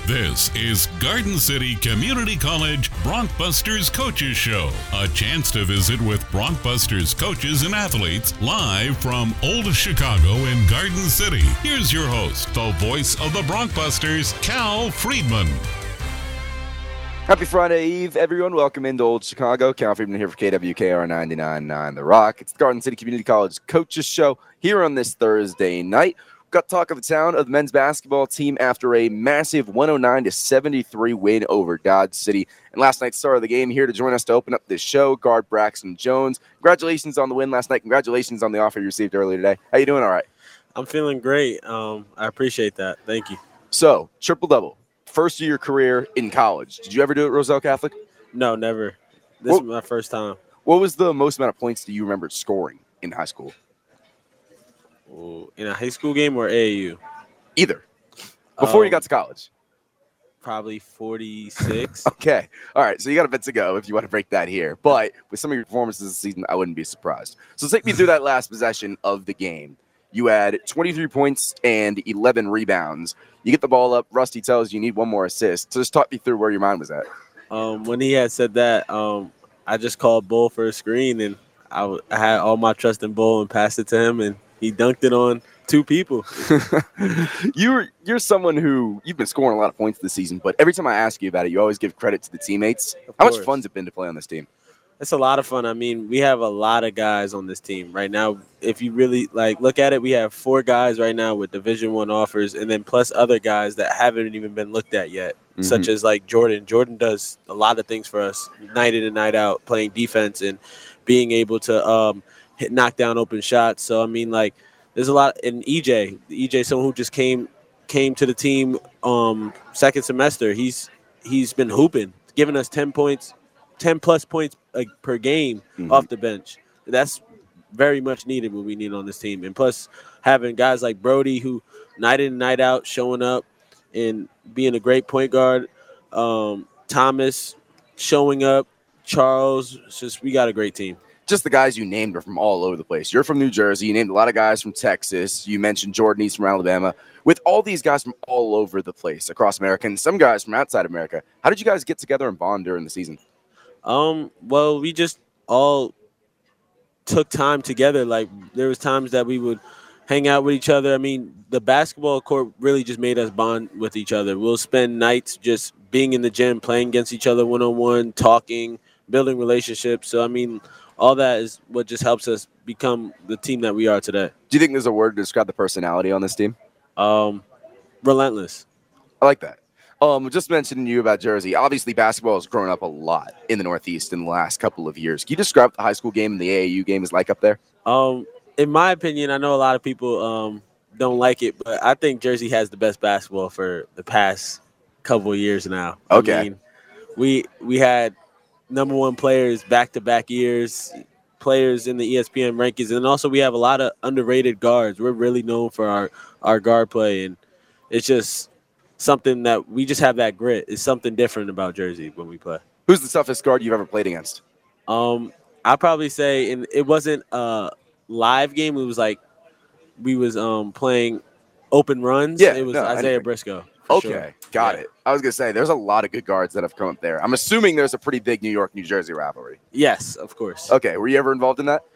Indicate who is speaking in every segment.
Speaker 1: This is Garden City Community College Broncbusters Coaches Show, a chance to visit with Broncbusters coaches and athletes live from Old Chicago in Garden City. Here's your host, the voice of the Broncbusters, Cal Friedman.
Speaker 2: Happy Friday Eve, everyone. Welcome into Old Chicago. Cal Friedman here for KWKR 99.9 The Rock. It's the Garden City Community College Coaches Show here on this Thursday night. Got talk of the town of the men's basketball team after a massive 109-73 win over Dodge City. And last night's star of the game here to join us to open up this show, guard Braxton Jones. Congratulations on the win last night. Congratulations on the offer you received earlier today. How you doing? All right.
Speaker 3: I'm feeling great. I appreciate that. Thank you.
Speaker 2: So, triple-double. First of your career in college. Did you ever do it at Roselle Catholic?
Speaker 3: No, never. This is my first time.
Speaker 2: What was the most amount of points that you remember scoring in high school?
Speaker 3: In a high school game or AAU?
Speaker 2: Either. Before you got to college?
Speaker 3: Probably 46.
Speaker 2: Okay. All right. So you got a bit to go if you want to break that here. But with some of your performances this season, I wouldn't be surprised. So take me through that last possession of the game. You had 23 points and 11 rebounds. You get the ball up. Rusty tells you need one more assist. So just talk me through where your mind was at.
Speaker 3: When he had said that, I just called Bull for a screen, and I had all my trust in Bull and passed it to him, and he dunked it on two people.
Speaker 2: You're someone who you've been scoring a lot of points this season, but every time I ask you about it, you always give credit to the teammates. How much fun's it been to play on this team?
Speaker 3: It's a lot of fun. I mean, we have a lot of guys on this team right now. If you really look at it, we have 4 guys right now with Division I offers, and then plus other guys that haven't even been looked at yet, such as like Jordan. Jordan does a lot of things for us, night in and night out, playing defense and being able to knock down open shots. So I mean, there's a lot. And EJ, someone who just came to the team second semester. He's been hooping, giving us 10 plus points per game off the bench. That's very much needed what we need on this team. And plus having guys like Brody who night in and night out showing up and being a great point guard. Thomas showing up. Charles. It's just we got a great team.
Speaker 2: Just the guys you named are from all over the place. You're from New Jersey. You named a lot of guys from Texas. You mentioned Jordan. He's from Alabama. With all these guys from all over the place across America and some guys from outside America, how did you guys get together and bond during the season?
Speaker 3: Well, we just all took time together. Like there was times that we would hang out with each other. I mean, the basketball court really just made us bond with each other. We'll spend nights just being in the gym, playing against each other one-on-one, talking, building relationships. So, I mean, all that is what just helps us become the team that we are today.
Speaker 2: Do you think there's a word to describe the personality on this team?
Speaker 3: Relentless.
Speaker 2: I like that. Just mentioning you about Jersey. Obviously, basketball has grown up a lot in the Northeast in the last couple of years. Can you describe what the high school game and the AAU game is like up there?
Speaker 3: In my opinion, I know a lot of people don't like it, but I think Jersey has the best basketball for the past couple of years now.
Speaker 2: Okay.
Speaker 3: I mean, we had number 1 players back-to-back years, players in the ESPN rankings, and also we have a lot of underrated guards. We're really known for our guard play, and it's just something that we just have that grit. It's something different about Jersey when we play.
Speaker 2: Who's the toughest guard you've ever played against?
Speaker 3: I'd probably say, and it wasn't a live game. It was like we was playing open runs.
Speaker 2: Yeah,
Speaker 3: it was Isaiah Briscoe.
Speaker 2: Okay,
Speaker 3: sure.
Speaker 2: Got it. I was going to say, there's a lot of good guards that have come up there. I'm assuming there's a pretty big New York-New Jersey rivalry.
Speaker 3: Yes, of course.
Speaker 2: Okay, were you ever involved in that?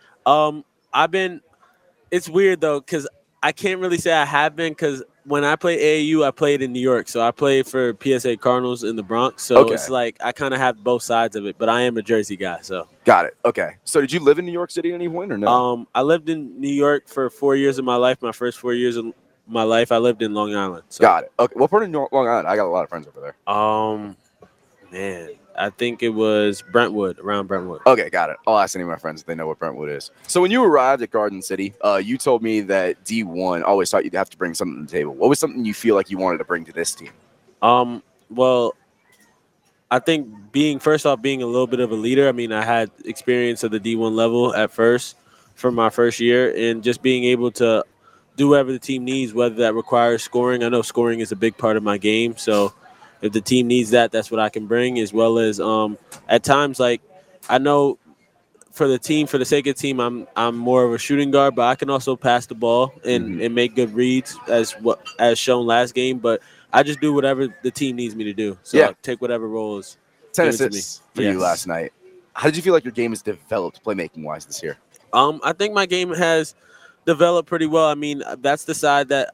Speaker 3: It's weird, though, because I can't really say I have been, because when I played AAU, I played in New York. So I played for PSA Cardinals in the Bronx. So It's like I kind of have both sides of it, but I am a Jersey guy. So
Speaker 2: got it. Okay. So did you live in New York City at any point or no?
Speaker 3: I lived in New York for 4 years of my life. My first 4 years of my life, I lived in Long Island. So.
Speaker 2: Got it. Okay. What part of Long Island? I got a lot of friends over there.
Speaker 3: Man, I think it was Brentwood, around Brentwood.
Speaker 2: Okay, got it. I'll ask any of my friends if they know what Brentwood is. So when you arrived at Garden City, you told me that D1 always thought you'd have to bring something to the table. What was something you feel like you wanted to bring to this team?
Speaker 3: Well, I think being a little bit of a leader. I mean, I had experience at the D1 level at first for my first year, and just being able to do whatever the team needs, whether that requires scoring. I know scoring is a big part of my game, so if the team needs that, that's what I can bring, as well as at times, like I know for the team, for the sake of the team, I'm more of a shooting guard, but I can also pass the ball and make good reads as shown last game. But I just do whatever the team needs me to do. So I take whatever roles.
Speaker 2: 10 assists for you last night. How did you feel like your game has developed playmaking wise this year?
Speaker 3: I think my game has developed pretty well. I mean, that's the side that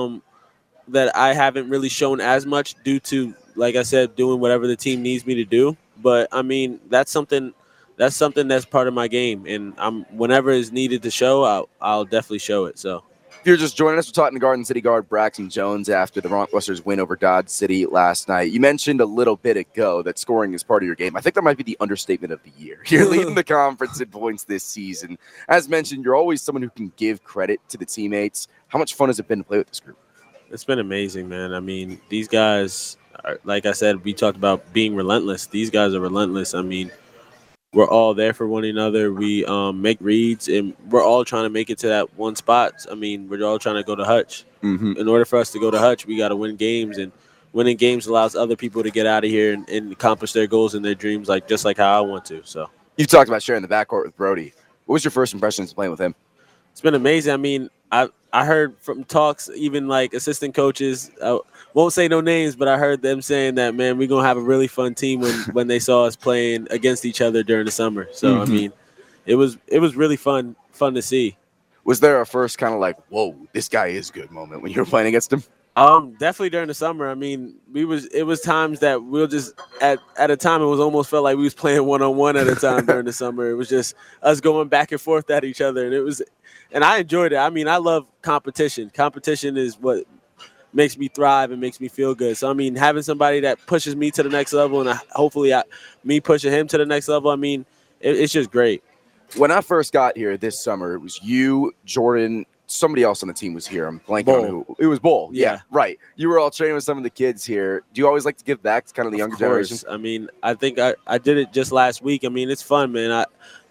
Speaker 3: that I haven't really shown as much due to, like I said, doing whatever the team needs me to do. But I mean, that's something that's part of my game, and whenever is needed to show, I'll definitely show it. So.
Speaker 2: If you're just joining us, we're talking to Garden City guard Braxton Jones after the Bronxbusters win over Dodge City last night. You mentioned a little bit ago that scoring is part of your game. I think that might be the understatement of the year. You're leading the conference in points this season. As mentioned, you're always someone who can give credit to the teammates. How much fun has it been to play with this group?
Speaker 3: It's been amazing, man. I mean, these guys, like I said, we talked about being relentless. These guys are relentless. I mean, we're all there for one another. We make reads, and we're all trying to make it to that one spot. I mean, we're all trying to go to Hutch. In order for us to go to Hutch, we got to win games, and winning games allows other people to get out of here and accomplish their goals and their dreams, just like how I want to. So
Speaker 2: you talked about sharing the backcourt with Brody. What was your first impressions playing with him?
Speaker 3: It's been amazing. I mean, I heard from talks, even like assistant coaches, I won't say no names, but I heard them saying that, man, we're going to have a really fun team when they saw us playing against each other during the summer. So, I mean, it was really fun to see.
Speaker 2: Was there a first kind of like, whoa, this guy is good moment when you were playing against him?
Speaker 3: Definitely during the summer. I mean, it was times that we'll just at a time it was almost felt like we was playing one-on-one at a time during the summer. It was just us going back and forth at each other, and I enjoyed it. I mean, I love competition. Competition is what makes me thrive and makes me feel good. So I mean, having somebody that pushes me to the next level and hopefully me pushing him to the next level, I mean, it's just great.
Speaker 2: When I first got here this summer, it was you, Jordan, somebody else on the team was here. I'm blanking on who. It was Bull. Yeah, right. You were all training with some of the kids here. Do you always like to give back to kind of the younger generation?
Speaker 3: I mean, I think I did it just last week. I mean, it's fun, man.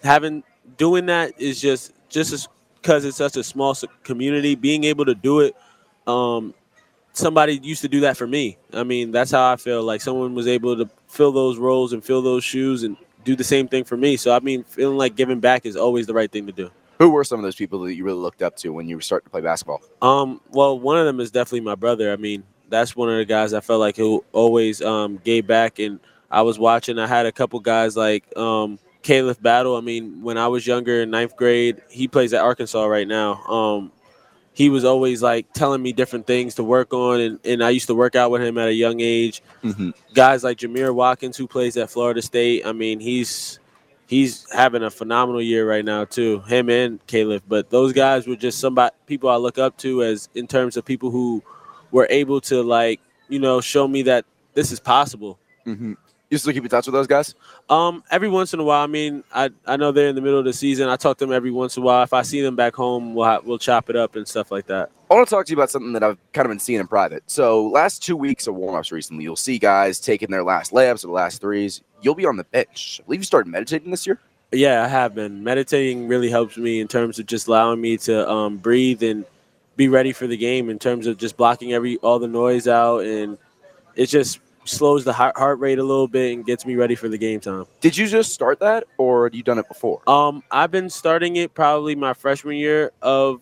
Speaker 3: Doing that is just because it's such a small community. Being able to do it, somebody used to do that for me. I mean, that's how I feel. Like someone was able to fill those roles and fill those shoes and do the same thing for me. So I mean, feeling like giving back is always the right thing to do.
Speaker 2: Who were some of those people that you really looked up to when you were starting to play basketball?
Speaker 3: Well, one of them is definitely my brother. I mean, that's one of the guys I felt like who always gave back. And I was watching. I had a couple guys like Caleb Battle. I mean, when I was younger in 9th grade, he plays at Arkansas right now. He was always like telling me different things to work on, and I used to work out with him at a young age. Guys like Jameer Watkins, who plays at Florida State. I mean, he's having a phenomenal year right now too, him and Caleb. But those guys were just people I look up to as in terms of people who were able to show me that this is possible.
Speaker 2: You still keep in touch with those guys?
Speaker 3: Every once in a while. I mean, I know they're in the middle of the season. I talk to them every once in a while. If I see them back home, we'll chop it up and stuff like that.
Speaker 2: I want to talk to you about something that I've kind of been seeing in private. So last 2 weeks of warm-ups recently, you'll see guys taking their last layups or the last threes. You'll be on the bench. I believe you started meditating this year?
Speaker 3: Yeah, I have been. Meditating really helps me in terms of just allowing me to breathe and be ready for the game in terms of just blocking all the noise out, and it just slows the heart rate a little bit and gets me ready for the game time.
Speaker 2: Did you just start that, or had you done it before?
Speaker 3: I've been starting it probably my freshman year of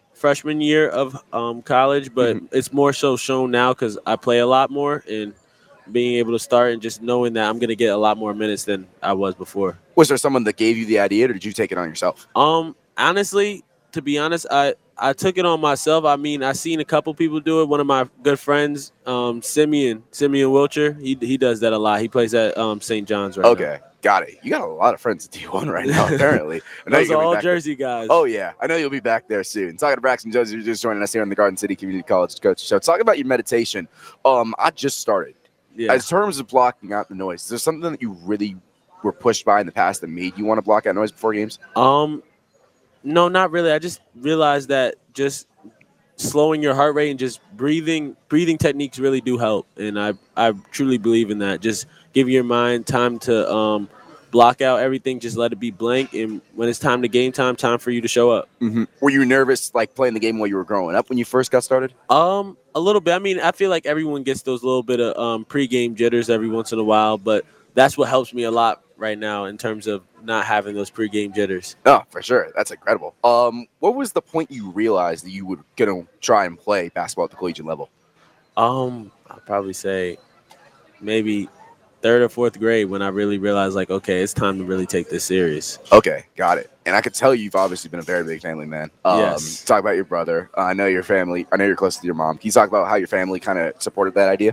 Speaker 3: college, but it's more so shown now because I play a lot more, and being able to start and just knowing that I'm going to get a lot more minutes than I was before. Was there someone that gave you the idea, or did you take it on yourself? Honestly, to be honest, I took it on myself. I mean, I seen a couple people do it. One of my good friends, Simeon Wilcher, he does that a lot. He plays at St. John's right now. Okay, got it. You got a lot of friends at D1 right now, apparently. Those are all Jersey guys.
Speaker 2: Oh, yeah. I know you'll be back there soon. Talking to Braxton Jones, you're just joining us here on the Garden City Community College Coach Show. Talking about your meditation, I just started. Yeah. As terms of blocking out the noise, is there something that you really were pushed by in the past that made you want to block out noise before games? No, not really. I just realized that just slowing your heart rate and just breathing techniques really do help. And I truly believe in that. Just give your mind time to block out everything. Just let it be blank. And when it's time to game time for you to show up. Were you nervous like playing the game while you were growing up when you first got started? A little bit. I mean, I feel like everyone gets those little bit of pregame jitters every once in a while, but that's what helps me a lot
Speaker 3: right now in terms of not having those pregame jitters.
Speaker 2: Oh, for sure. That's incredible. What was the point you realized that you were going to try and play basketball at the collegiate level?
Speaker 3: I'll probably say maybe third or fourth grade when I really realized, like, okay, it's time to really take this serious.
Speaker 2: Okay, got it. And I could tell you've obviously been a very big family man.
Speaker 3: Yes.
Speaker 2: Talk about your brother. I know your family. I know you're close to your mom. Can you talk about how your family kind of supported that idea?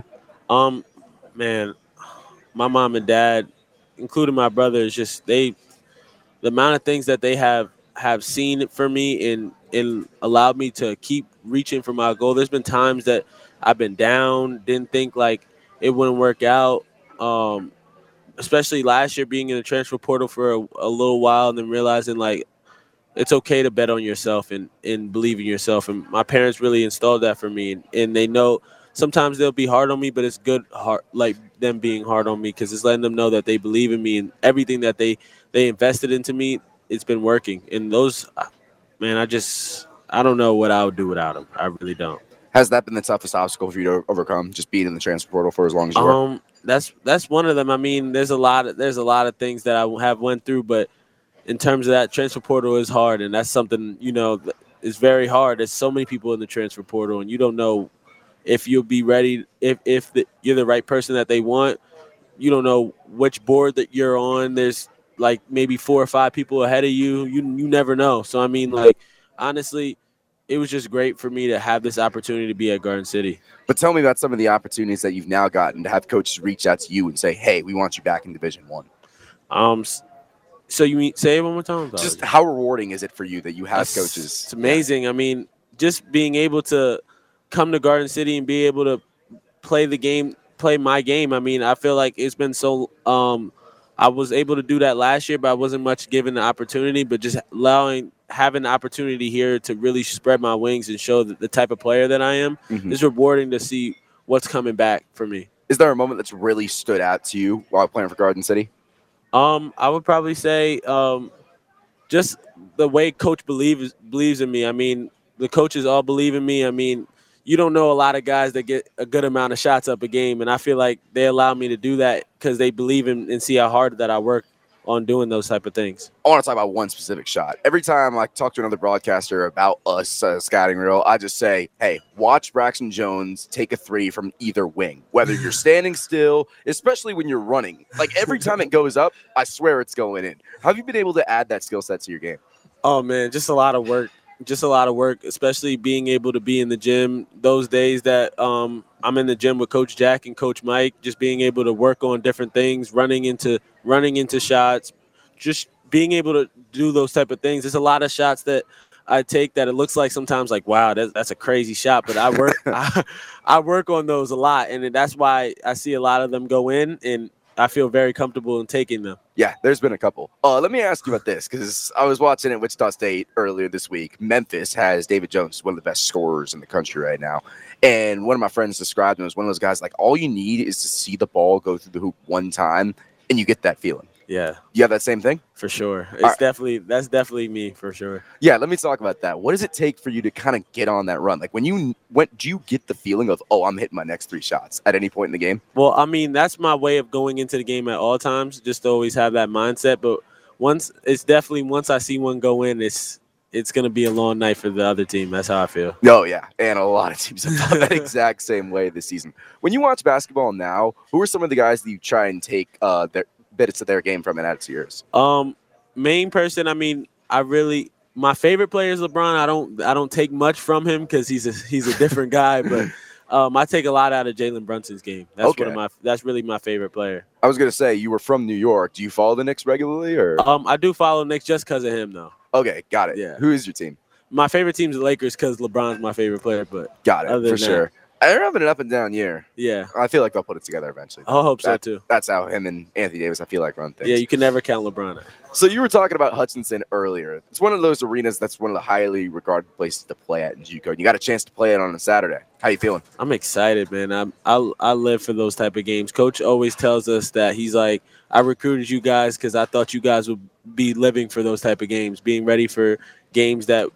Speaker 3: Man, my mom and dad, including my brother, is just the amount of things that they have seen for me and allowed me to keep reaching for my goal. There's been times that I've been down, didn't think like it wouldn't work out. Especially last year being in the transfer portal for a little while and then realizing like it's okay to bet on yourself and believe in yourself. And my parents really installed that for me. And they know sometimes they'll be hard on me, but it's good like them being hard on me because it's letting them know that they believe in me and everything that they invested into me, it's been working. And those, man, I don't know what I would do without them. I really don't.
Speaker 2: Has that been the toughest obstacle for you to overcome, just being in the transfer portal for as long as you were?
Speaker 3: That's one of them. I mean, there's a lot of things that I have went through, but in terms of that, transfer portal is hard, and that's something, is very hard. There's so many people in the transfer portal, and you don't know if you'll be ready, if you're the right person that they want. You don't know which board that you're on. There's like maybe 4 or 5 people ahead of you. You never know. So, I mean, like, honestly, it was just great for me to have this opportunity to be at Garden City.
Speaker 2: But tell me about some of the opportunities that you've now gotten to have coaches reach out to you and say, hey, we want you back in Division I.
Speaker 3: So you mean say it one more time?
Speaker 2: Just how rewarding is it for you that you have coaches?
Speaker 3: It's amazing. Yeah. I mean, just being able to come to Garden City and be able to play my game. I mean, I feel like it's been so I was able to do that last year, but I wasn't much given the opportunity. But just having the opportunity here to really spread my wings and show the type of player that I am is rewarding to see what's coming back for me.
Speaker 2: Is there a moment that's really stood out to you while playing for Garden City?
Speaker 3: I would probably say just the way Coach believes in me. I mean, the coaches all believe in me. I mean, you don't know a lot of guys that get a good amount of shots up a game, and I feel like they allow me to do that because they believe in and see how hard that I work on doing those type of things.
Speaker 2: I want to talk about one specific shot. Every time I talk to another broadcaster about us scouting reel, I just say, hey, watch Braxton Jones take a 3 from either wing, whether you're standing still, especially when you're running. Like every time it goes up, I swear it's going in. How have you been able to add that skill set to your game?
Speaker 3: Oh, man, just a lot of work. Especially being able to be in the gym those days that I'm in the gym with Coach Jack and Coach Mike, just being able to work on different things, running into shots, just being able to do those type of things. There's a lot of shots that I take that it looks like sometimes like, wow, that's a crazy shot, but I work I work on those a lot, and that's why I see a lot of them go in, and I feel very comfortable in taking them.
Speaker 2: Yeah, there's been a couple. Let me ask you about this, because I was watching at Wichita State earlier this week. Memphis has David Jones, one of the best scorers in the country right now. And one of my friends described him as one of those guys, like, all you need is to see the ball go through the hoop one time, and you get that feeling.
Speaker 3: Yeah.
Speaker 2: You have that same thing?
Speaker 3: For sure. That's definitely me, for sure.
Speaker 2: Yeah, let me talk about that. What does it take for you to kind of get on that run? Like do you get the feeling of, oh, I'm hitting my next 3 shots at any point in the game?
Speaker 3: Well, I mean, that's my way of going into the game at all times, just to always have that mindset. But once I see one go in, it's going to be a long night for the other team. That's how I feel.
Speaker 2: Oh, yeah. And a lot of teams have felt that exact same way this season. When you watch basketball now, who are some of the guys that you try and take their bits of their game from and add it to yours?
Speaker 3: Main person, I mean, my favorite player is LeBron. I don't take much from him because he's a different guy, but I take a lot out of Jalen Brunson's game. That's really my favorite player.
Speaker 2: I was gonna say, you were from New York. Do you follow the Knicks regularly, or?
Speaker 3: I do follow Knicks just because of him, though.
Speaker 2: Okay, got it.
Speaker 3: Yeah.
Speaker 2: Who is your team?
Speaker 3: My favorite team is the Lakers because LeBron's my favorite player. But
Speaker 2: got it for sure. They're having an up and down year.
Speaker 3: Yeah.
Speaker 2: I feel like they'll put it together eventually.
Speaker 3: I hope so, too.
Speaker 2: That's how him and Anthony Davis, I feel like, run things.
Speaker 3: Yeah, you can never count LeBron out.
Speaker 2: So you were talking about Hutchinson earlier. It's one of those arenas that's one of the highly regarded places to play at in JUCO. And you got a chance to play it on a Saturday. How you feeling?
Speaker 3: I'm excited, man. I live for those type of games. Coach always tells us that he's like, I recruited you guys because I thought you guys would be living for those type of games, being ready for games that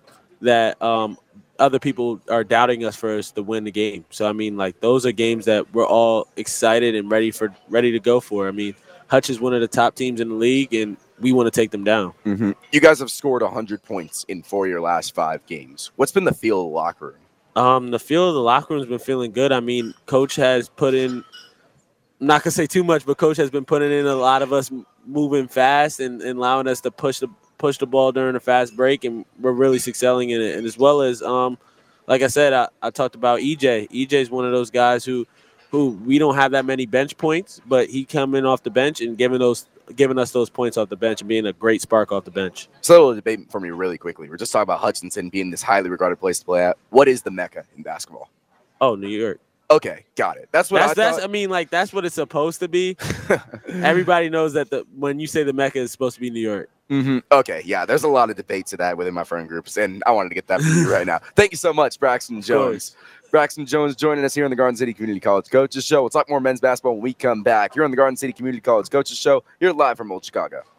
Speaker 3: other people are doubting us for us to win the game. So, I mean, like, those are games that we're all excited and ready to go for. I mean, Hutch is one of the top teams in the league, and we want to take them down.
Speaker 2: Mm-hmm. You guys have scored 100 points in 4 of your last 5 games. What's been the feel of the locker room?
Speaker 3: The feel of the locker room has been feeling good. I mean, Coach has put in, I'm not going to say too much, but Coach has been putting in a lot of us moving fast and allowing us to push the ball during a fast break, and we're really excelling in it. And as well as, like I said, I talked about EJ. EJ is one of those guys who we don't have that many bench points, but he coming off the bench and giving us those points off the bench and being a great spark off the bench.
Speaker 2: So a little debate for me really quickly. We're just talking about Hutchinson being this highly regarded place to play at. What is the Mecca in basketball?
Speaker 3: Oh, New York.
Speaker 2: Okay, got it. That's what I thought.
Speaker 3: I mean, like, that's what it's supposed to be. Everybody knows that when you say the Mecca, it's supposed to be New York.
Speaker 2: Mm-hmm. Okay, yeah, there's a lot of debates to that within my friend groups, and I wanted to get that from you right now. Thank you so much, Braxton Jones. Braxton Jones joining us here on the Garden City Community College Coaches Show. We'll talk more men's basketball when we come back. You're on the Garden City Community College Coaches Show. You're live from Old Chicago.